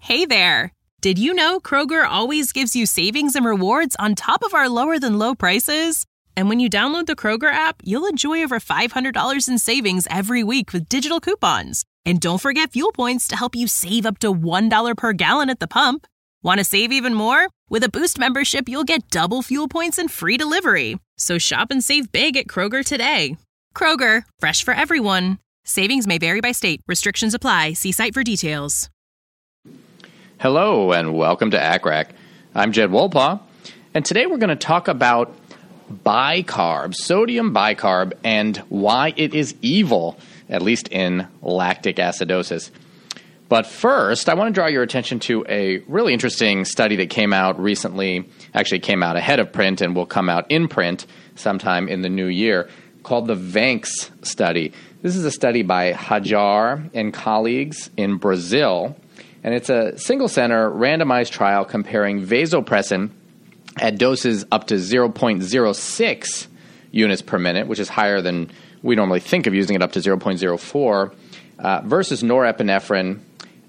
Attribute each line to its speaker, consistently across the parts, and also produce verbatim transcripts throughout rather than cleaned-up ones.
Speaker 1: Hey there! Did you know Kroger always gives you savings and rewards on top of our lower-than-low prices? And when you download the Kroger app, you'll enjoy over five hundred dollars in savings every week with digital coupons. And don't forget fuel points to help you save up to one dollar per gallon at the pump. Want to save even more? With a Boost membership, you'll get double fuel points and free delivery. So shop and save big at Kroger today. Kroger, fresh for everyone. Savings may vary by state. Restrictions apply. See site for details.
Speaker 2: Hello and welcome to A C R A C. I'm Jed Wolpaw, and today we're going to talk about bicarb, sodium bicarb, and why it is evil, at least in lactic acidosis. But first, I want to draw your attention to a really interesting study that came out recently, actually came out ahead of print and will come out in print sometime in the new year, called the VANCS study. This is a study by Hajar and colleagues in Brazil, and it's a single-center randomized trial comparing vasopressin at doses up to zero point zero six units per minute, which is higher than we normally think of using it, up to zero point zero four, uh, versus norepinephrine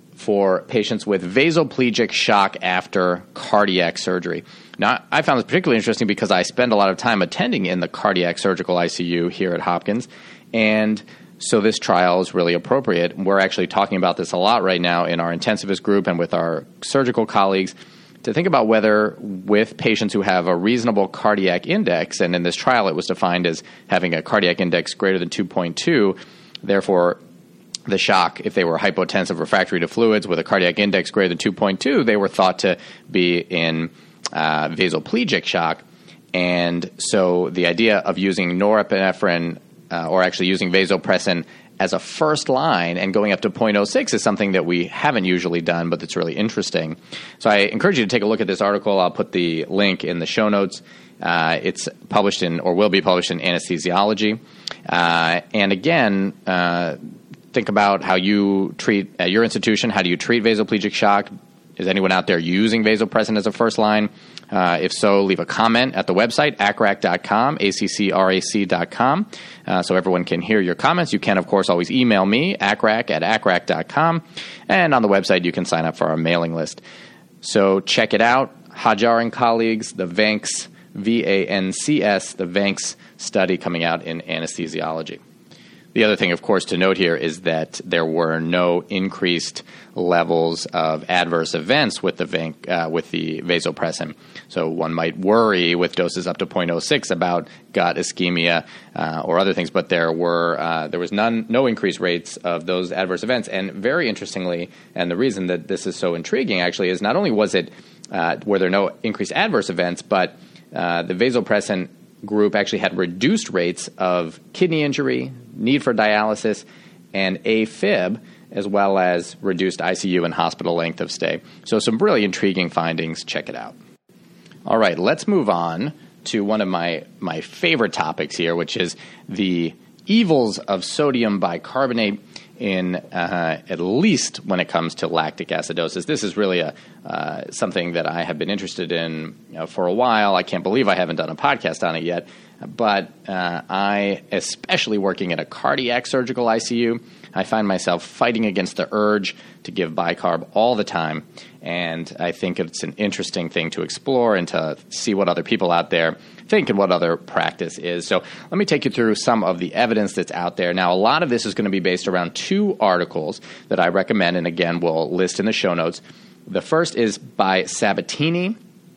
Speaker 2: for patients with vasoplegic shock after cardiac surgery. Now, I found this particularly interesting because I spend a lot of time attending in the cardiac surgical I C U here at Hopkins, and so this trial is really appropriate. We're actually talking about this a lot right now in our intensivist group and with our surgical colleagues to think about whether with patients who have a reasonable cardiac index, and in this trial it was defined as having a cardiac index greater than two point two, therefore the shock, if they were hypotensive refractory to fluids with a cardiac index greater than two point two, they were thought to be in uh, vasoplegic shock. And so the idea of using norepinephrine uh, or actually using vasopressin as a first line and going up to zero point zero six is something that we haven't usually done, but it's really interesting. So I encourage you to take a look at this article. I'll put the link in the show notes. Uh, it's published in, or will be published in Anesthesiology. Uh, and again, uh, think about how you treat at your institution. How do you treat vasoplegic shock? Is anyone out there using vasopressin as a first line? Uh, if so, leave a comment at the website, A C R A C dot com, A C C R A C dot com, uh, so everyone can hear your comments. You can, of course, always email me, acrac at acrac dot com, and on the website you can sign up for our mailing list. So check it out. Hajar and colleagues, the VANCS, V A N C S, the VANCS study coming out in Anesthesiology. The other thing, of course, to note here is that there were no increased levels of adverse events with the vanc, uh, with the vasopressin. So one might worry with doses up to zero point zero six about gut ischemia uh, or other things, but there were uh, there was none, no increased rates of those adverse events. And very interestingly, and the reason that this is so intriguing actually is not only was it uh, were there no increased adverse events, but uh, the vasopressin group actually had reduced rates of kidney injury, need for dialysis, and AFib, as well as reduced I C U and hospital length of stay. So some really intriguing findings. Check it out. All right, let's move on to one of my, my favorite topics here, which is the evils of sodium bicarbonate in uh, at least when it comes to lactic acidosis. This is really a uh, something that I have been interested in you know, for a while. I can't believe I haven't done a podcast on it yet. But uh, I, especially working in a cardiac surgical I C U, I find myself fighting against the urge to give bicarb all the time. And I think it's an interesting thing to explore and to see what other people out there think and what other practice is. So let me take you through some of the evidence that's out there. Now, a lot of this is going to be based around two articles that I recommend, and again, we'll list in the show notes. The first is by Sabatini,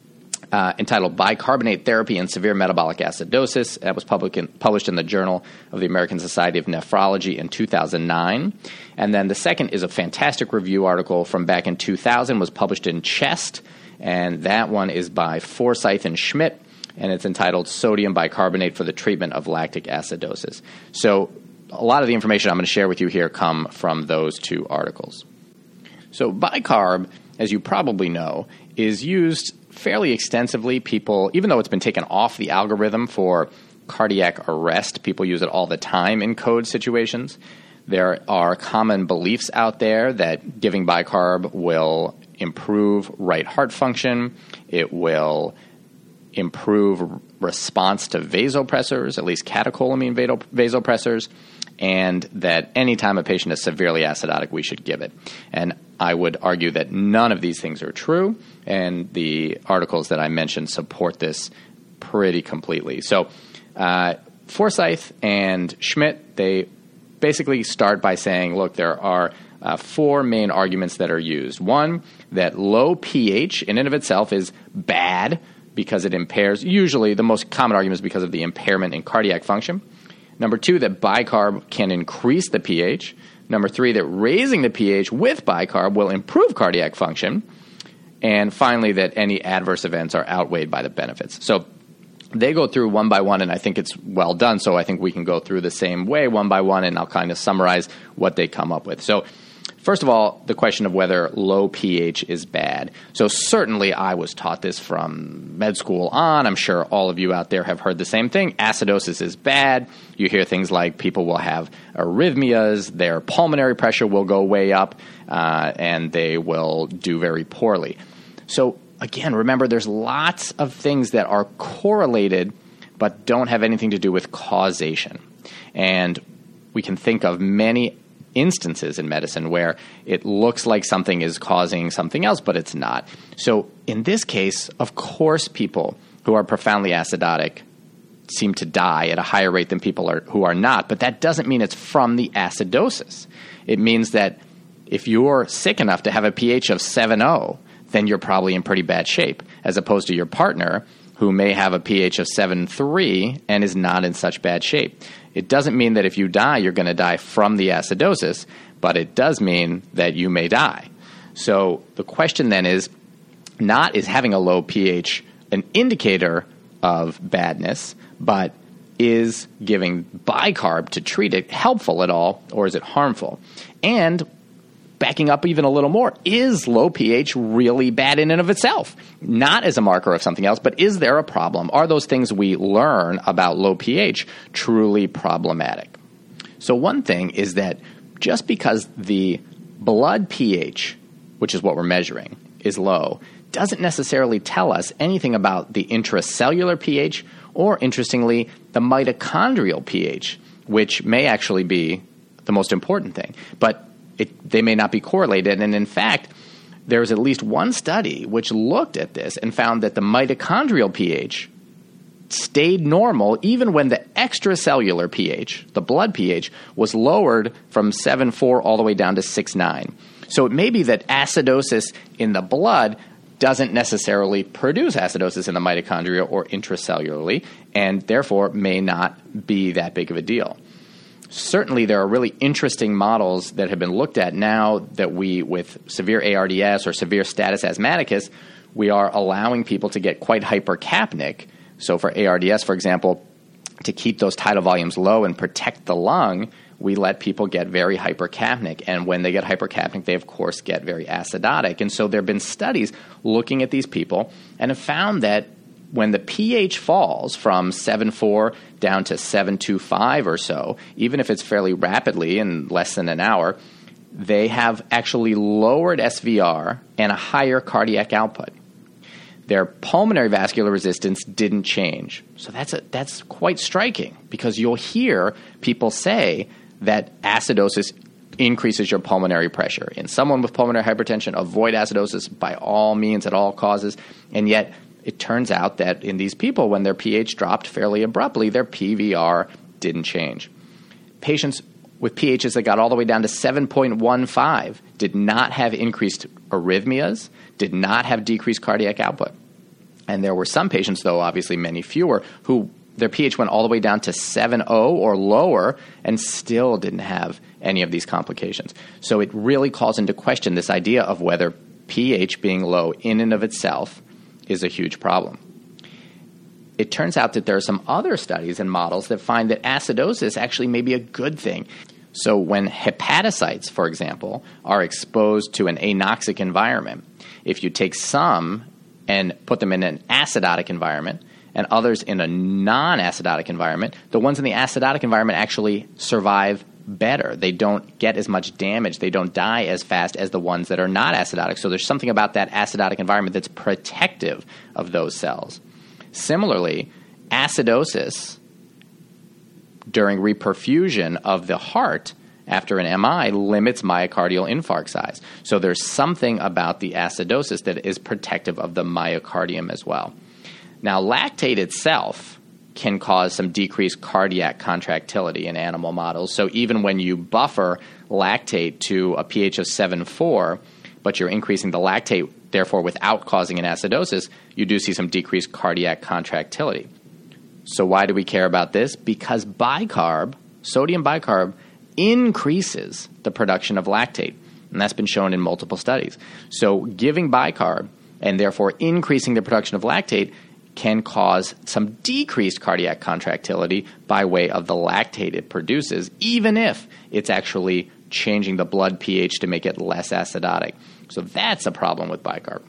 Speaker 2: Uh, entitled Bicarbonate Therapy in Severe Metabolic Acidosis. That was public in, published in the Journal of the American Society of Nephrology in two thousand nine. And then the second is a fantastic review article from back in two thousand, was published in Chest, and that one is by Forsyth and Schmidt, and it's entitled Sodium Bicarbonate for the Treatment of Lactic Acidosis. So a lot of the information I'm going to share with you here come from those two articles. So bicarb, as you probably know, is used fairly extensively. People, even though it's been taken off the algorithm for cardiac arrest, people use it all the time in code situations. There are common beliefs out there that giving bicarb will improve right heart function. It will improve response to vasopressors, at least catecholamine vasopressors, and that anytime a patient is severely acidotic, we should give it. And I would argue that none of these things are true, and the articles that I mentioned support this pretty completely. So uh, Forsyth and Schmidt, they basically start by saying, look, there are uh, four main arguments that are used. One, that low pH in and of itself is bad because it impairs, usually the most common argument is because of the impairment in cardiac function. Number two, that bicarb can increase the pH. Number three, that raising the pH with bicarb will improve cardiac function. And finally, that any adverse events are outweighed by the benefits. So they go through one by one, and I think it's well done. So I think we can go through the same way one by one, and I'll kind of summarize what they come up with. So first of all, the question of whether low pH is bad. So certainly I was taught this from med school on. I'm sure all of you out there have heard the same thing. Acidosis is bad. You hear things like people will have arrhythmias, their pulmonary pressure will go way up, uh, and they will do very poorly. So again, remember, there's lots of things that are correlated but don't have anything to do with causation. And we can think of many instances in medicine where it looks like something is causing something else, but it's not. So in this case, of course, people who are profoundly acidotic seem to die at a higher rate than people are, who are not, but that doesn't mean it's from the acidosis. It means that if you're sick enough to have a pH of seven point oh, then you're probably in pretty bad shape, as opposed to your partner who may have a pH of seven point three and is not in such bad shape. It doesn't mean that if you die, you're going to die from the acidosis, but it does mean that you may die. So the question then is, not is having a low pH an indicator of badness, but is giving bicarb to treat it helpful at all, or is it harmful? And backing up even a little more, is low pH really bad in and of itself? Not as a marker of something else, but is there a problem? Are those things we learn about low pH truly problematic? So one thing is that just because the blood pH, which is what we're measuring, is low, doesn't necessarily tell us anything about the intracellular pH or, interestingly, the mitochondrial pH, which may actually be the most important thing. But It, they may not be correlated. And in fact, there's at least one study which looked at this and found that the mitochondrial pH stayed normal even when the extracellular pH, the blood pH, was lowered from seven point four all the way down to six point nine. So it may be that acidosis in the blood doesn't necessarily produce acidosis in the mitochondria or intracellularly, and therefore may not be that big of a deal. Certainly, there are really interesting models that have been looked at now that we, with severe A R D S or severe status asthmaticus, we are allowing people to get quite hypercapnic. So for A R D S, for example, to keep those tidal volumes low and protect the lung, we let people get very hypercapnic. And when they get hypercapnic, they, of course, get very acidotic. And so there have been studies looking at these people and have found that when the pH falls from seven point four down to seven point two five or so, even if it's fairly rapidly in less than an hour, they have actually lowered S V R and a higher cardiac output. Their pulmonary vascular resistance didn't change. So that's a, that's quite striking, because you'll hear people say that acidosis increases your pulmonary pressure. In someone with pulmonary hypertension, avoid acidosis by all means at all causes, and yet it turns out that in these people, when their pH dropped fairly abruptly, their P V R didn't change. Patients with pHs that got all the way down to seven point one five did not have increased arrhythmias, did not have decreased cardiac output. And there were some patients, though obviously many fewer, who their pH went all the way down to seven point oh or lower and still didn't have any of these complications. So it really calls into question this idea of whether pH being low in and of itself is a huge problem. It turns out that there are some other studies and models that find that acidosis actually may be a good thing. So when hepatocytes, for example, are exposed to an anoxic environment, if you take some and put them in an acidotic environment and others in a non-acidotic environment, the ones in the acidotic environment actually survive better. They don't get as much damage. They don't die as fast as the ones that are not acidotic. So there's something about that acidotic environment that's protective of those cells. Similarly, acidosis during reperfusion of the heart after an M I limits myocardial infarct size. So there's something about the acidosis that is protective of the myocardium as well. Now, lactate itself can cause some decreased cardiac contractility in animal models. So even when you buffer lactate to a pH of seven point four, but you're increasing the lactate, therefore without causing an acidosis, you do see some decreased cardiac contractility. So why do we care about this? Because bicarb, sodium bicarb, increases the production of lactate, and that's been shown in multiple studies. So giving bicarb and therefore increasing the production of lactate can cause some decreased cardiac contractility by way of the lactate it produces, even if it's actually changing the blood pH to make it less acidotic. So that's a problem with bicarb.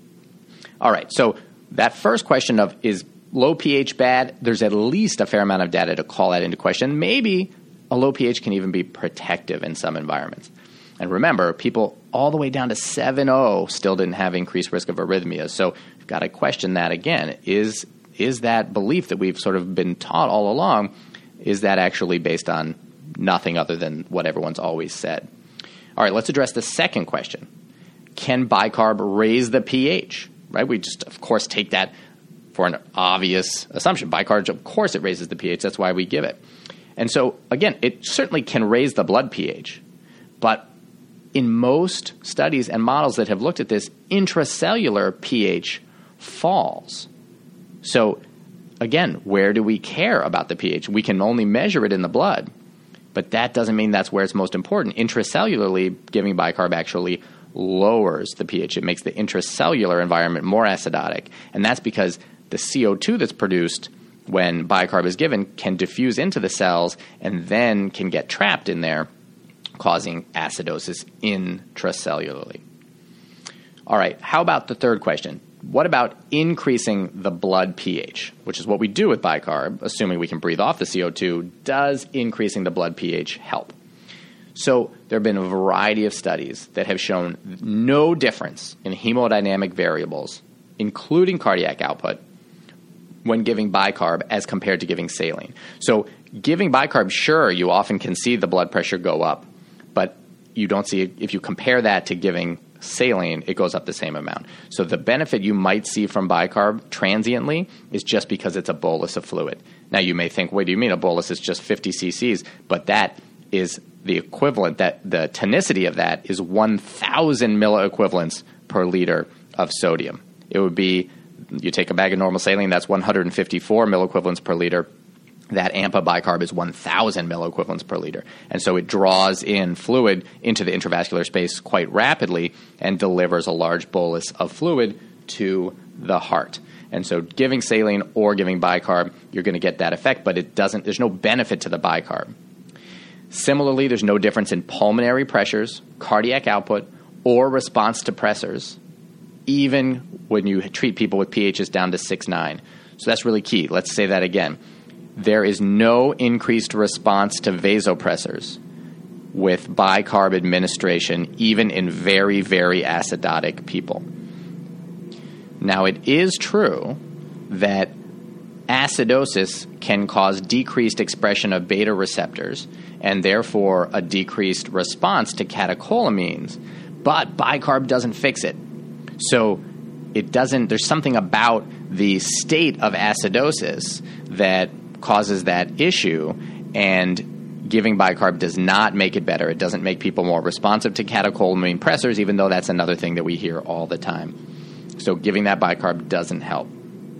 Speaker 2: All right, so that first question of is low pH bad, there's at least a fair amount of data to call that into question. Maybe a low pH can even be protective in some environments. And remember, people all the way down to seven point oh still didn't have increased risk of arrhythmias. So you've got to question that again. Is, is that belief that we've sort of been taught all along, is that actually based on nothing other than what everyone's always said? All right, let's address the second question. Can bicarb raise the pH? Right? We just, of course, take that for an obvious assumption. Bicarb, of course, it raises the pH. That's why we give it. And so, again, it certainly can raise the blood pH. But in most studies and models that have looked at this, intracellular pH falls. So, again, where do we care about the pH? We can only measure it in the blood. But that doesn't mean that's where it's most important. Intracellularly, giving bicarb actually lowers the pH. It makes the intracellular environment more acidotic. And that's because the C O two that's produced when bicarb is given can diffuse into the cells and then can get trapped in there, causing acidosis intracellularly. All right, how about the third question? What about increasing the blood pH, which is what we do with bicarb, assuming we can breathe off the C O two? Does increasing the blood pH help? So there have been a variety of studies that have shown no difference in hemodynamic variables, including cardiac output, when giving bicarb as compared to giving saline. So giving bicarb, sure, you often can see the blood pressure go up, but you don't see it. If you compare that to giving saline, it goes up the same amount. So the benefit you might see from bicarb transiently is just because it's a bolus of fluid. Now you may think, what do you mean a bolus is just fifty cc's? But that is the equivalent, that the tonicity of that is one thousand milliequivalents per liter of sodium. It would be, you take a bag of normal saline, that's one hundred fifty-four milliequivalents per liter. That A M P A bicarb is one thousand milliequivalents per liter. And so it draws in fluid into the intravascular space quite rapidly and delivers a large bolus of fluid to the heart. And so giving saline or giving bicarb, you're going to get that effect, but it doesn't, there's no benefit to the bicarb. Similarly, there's no difference in pulmonary pressures, cardiac output, or response to pressors, even when you treat people with pHs down to six nine. So that's really key. Let's say that again. There is no increased response to vasopressors with bicarb administration, even in very, very acidotic people. Now, it is true that acidosis can cause decreased expression of beta receptors and therefore a decreased response to catecholamines, but bicarb doesn't fix it. So it doesn't, there's something about the state of acidosis that causes that issue, and giving bicarb does not make it better. It doesn't make people more responsive to catecholamine pressors, even though that's another thing that we hear all the time. So giving that bicarb doesn't help.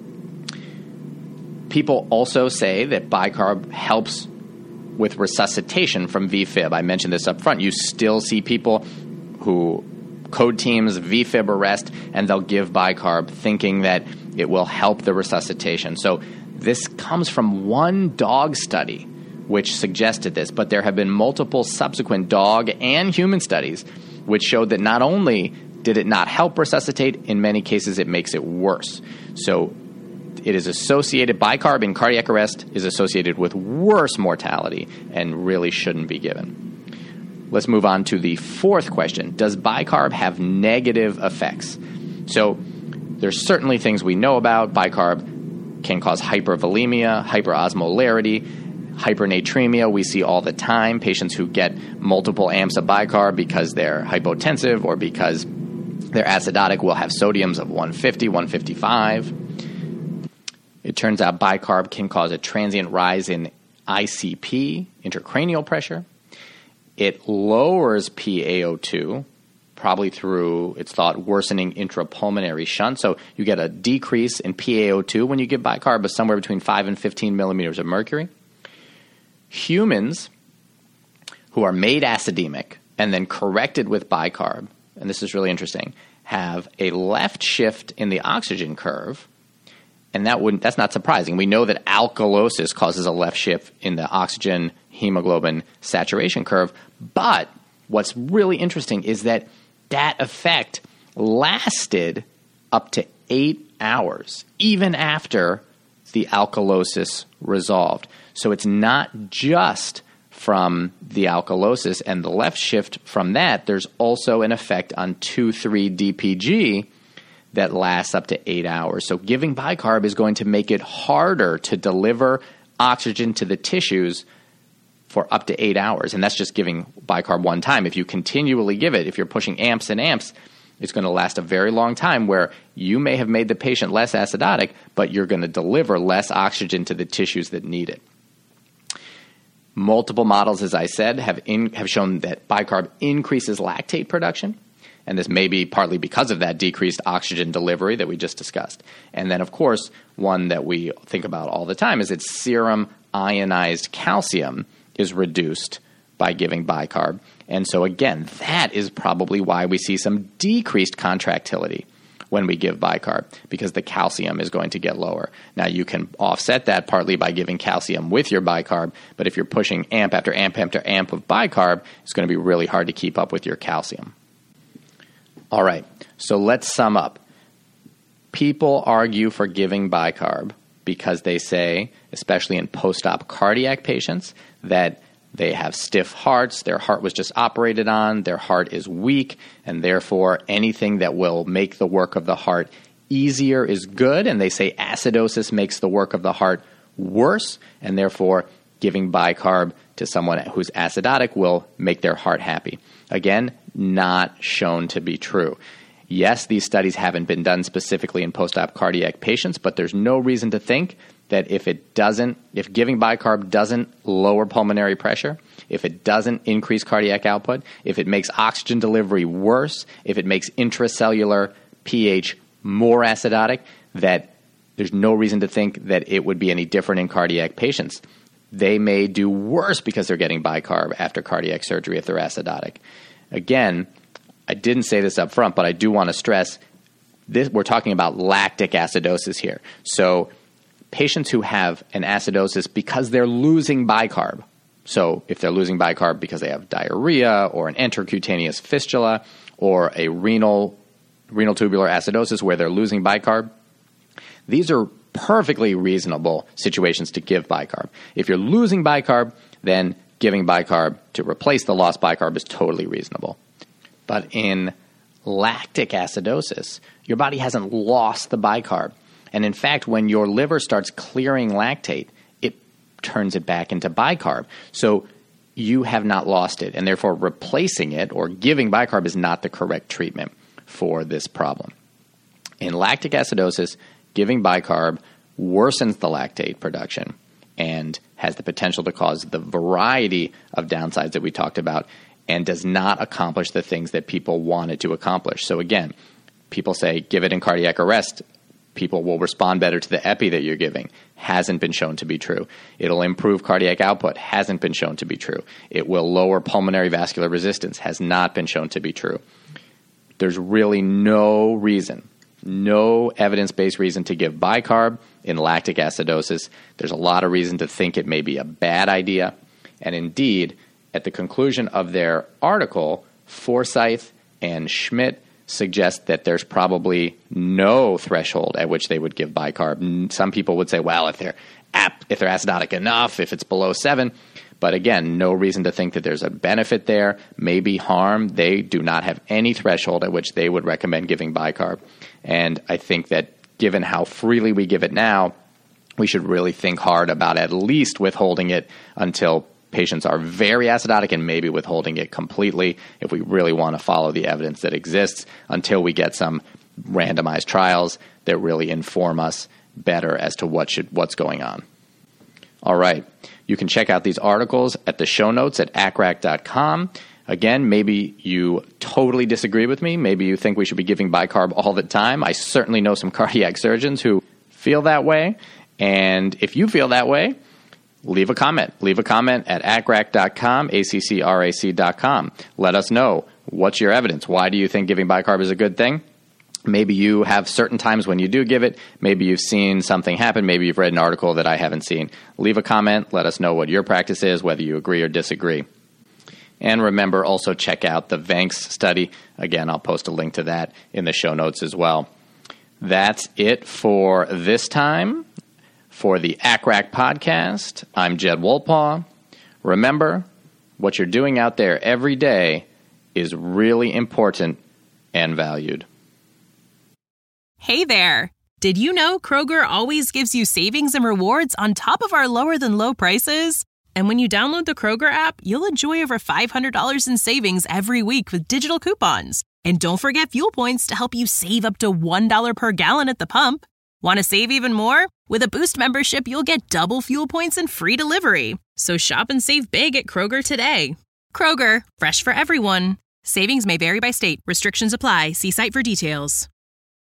Speaker 2: People also say that bicarb helps with resuscitation from V fib. I mentioned this up front. You still see people who code teams V fib arrest, and they'll give bicarb thinking that it will help the resuscitation. So this comes from one dog study which suggested this, but there have been multiple subsequent dog and human studies which showed that not only did it not help resuscitate, in many cases it makes it worse. So it is associated, bicarb in cardiac arrest is associated with worse mortality and really shouldn't be given. Let's move on to the fourth question. Does bicarb have negative effects? So there's certainly things we know about. Bicarb can cause hypervolemia, hyperosmolarity. Hypernatremia we see all the time, patients who get multiple amps of bicarb because they're hypotensive or because they're acidotic will have sodiums of one fifty, one fifty-five. It turns out bicarb can cause a transient rise in I C P, intracranial pressure. It lowers P A O two, probably through, it's thought, worsening intrapulmonary shunt. So you get a decrease in P A O two when you give bicarb of somewhere between five and fifteen millimeters of mercury. Humans who are made acidemic and then corrected with bicarb, and this is really interesting, have a left shift in the oxygen curve, and that wouldn't, that's not surprising. We know that alkalosis causes a left shift in the oxygen hemoglobin saturation curve, but what's really interesting is that that effect lasted up to eight hours, even after the alkalosis resolved. So it's not just from the alkalosis and the left shift from that. There's also an effect on two three D P G that lasts up to eight hours. So giving bicarb is going to make it harder to deliver oxygen to the tissues for up to eight hours. And that's just giving bicarb one time. If you continually give it, if you're pushing amps and amps, it's going to last a very long time where you may have made the patient less acidotic, but you're going to deliver less oxygen to the tissues that need it. Multiple models, as I said, have in, have shown that bicarb increases lactate production, and this may be partly because of that decreased oxygen delivery that we just discussed. And then, of course, one that we think about all the time is that serum ionized calcium is reduced by giving bicarb. And so, again, that is probably why we see some decreased contractility when we give bicarb, because the calcium is going to get lower. Now, you can offset that partly by giving calcium with your bicarb, but if you're pushing amp after amp after amp of bicarb, it's going to be really hard to keep up with your calcium. All right, so let's sum up. People argue for giving bicarb because they say, especially in post-op cardiac patients, that they have stiff hearts, their heart was just operated on, their heart is weak, and therefore anything that will make the work of the heart easier is good, and they say acidosis makes the work of the heart worse, and therefore giving bicarb to someone who's acidotic will make their heart happy. Again, not shown to be true. Yes, these studies haven't been done specifically in post-op cardiac patients, but there's no reason to think that if it doesn't, if giving bicarb doesn't lower pulmonary pressure, if it doesn't increase cardiac output, if it makes oxygen delivery worse, if it makes intracellular pH more acidotic, that there's no reason to think that it would be any different in cardiac patients. They may do worse because they're getting bicarb after cardiac surgery if they're acidotic. Again, I didn't say this up front, but I do want to stress this. We're talking about lactic acidosis here. So patients who have an acidosis because they're losing bicarb. So if they're losing bicarb because they have diarrhea or an intercutaneous fistula or a renal renal tubular acidosis where they're losing bicarb, these are perfectly reasonable situations to give bicarb. If you're losing bicarb, then giving bicarb to replace the lost bicarb is totally reasonable. But in lactic acidosis, your body hasn't lost the bicarb. And in fact, when your liver starts clearing lactate, it turns it back into bicarb. So you have not lost it, and therefore replacing it or giving bicarb is not the correct treatment for this problem. In lactic acidosis, giving bicarb worsens the lactate production and has the potential to cause the variety of downsides that we talked about and does not accomplish the things that people want it to accomplish. So again, people say give it in cardiac arrest. People will respond better to the epi that you're giving. Hasn't been shown to be true. It'll improve cardiac output. Hasn't been shown to be true. It will lower pulmonary vascular resistance. Has not been shown to be true. There's really no reason, no evidence-based reason to give bicarb in lactic acidosis. There's a lot of reason to think it may be a bad idea. And indeed, at the conclusion of their article, Forsyth and Schmidt suggest that there's probably no threshold at which they would give bicarb. Some people would say, well, if they're ap- if they're acidotic enough, if it's below seven. But again, no reason to think that there's a benefit there, maybe harm. They do not have any threshold at which they would recommend giving bicarb. And I think that given how freely we give it now, we should really think hard about at least withholding it until patients are very acidotic, and maybe withholding it completely if we really want to follow the evidence that exists until we get some randomized trials that really inform us better as to what should what's going on. All right. You can check out these articles at the show notes at A C R A C dot com. Again, maybe you totally disagree with me. Maybe you think we should be giving bicarb all the time. I certainly know some cardiac surgeons who feel that way. And if you feel that way, leave a comment. Leave a comment at A C R A C dot com, A C C R A C dot com. Let us know, what's your evidence? Why do you think giving bicarb is a good thing? Maybe you have certain times when you do give it. Maybe you've seen something happen. Maybe you've read an article that I haven't seen. Leave a comment. Let us know what your practice is, whether you agree or disagree. And remember, also check out the VANCS study. Again, I'll post a link to that in the show notes as well. That's it for this time. For the A C R A C podcast, I'm Jed Wolpaw. Remember, what you're doing out there every day is really important and valued.
Speaker 1: Hey there! Did you know Kroger always gives you savings and rewards on top of our lower-than-low prices? And when you download the Kroger app, you'll enjoy over five hundred dollars in savings every week with digital coupons. And don't forget fuel points to help you save up to one dollar per gallon at the pump. Want to save even more? With a Boost membership, you'll get double fuel points and free delivery. So shop and save big at Kroger today. Kroger, fresh for everyone. Savings may vary by state. Restrictions apply. See site for details.